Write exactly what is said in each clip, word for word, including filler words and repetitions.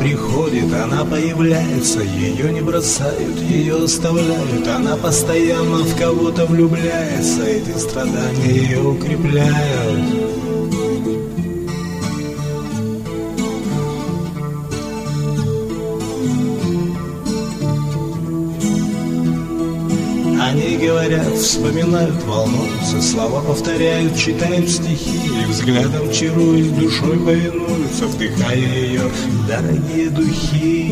приходит, она появляется, ее не бросают, ее оставляют. Она постоянно в кого-то влюбляется, эти страдания ее укрепляют. Они говорят, вспоминают, волнуются, слова повторяют, читают стихи, и взглядом чаруясь, душой повинуются, вдыхая ее дорогие духи.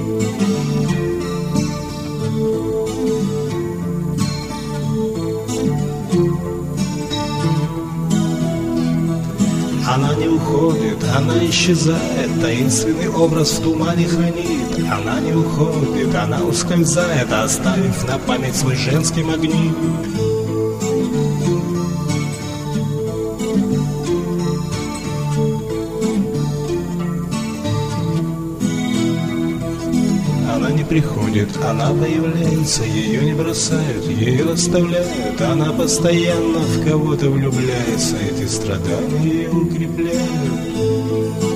Она не уходит, она исчезает, таинственный образ в тумане хранит. Она не уходит, она ускользает, оставив на память свой женский магнит. Она не приходит, она появляется, ее не бросают, ее оставляют. Она постоянно в кого-то влюбляется, эти страдания ее укрепляют.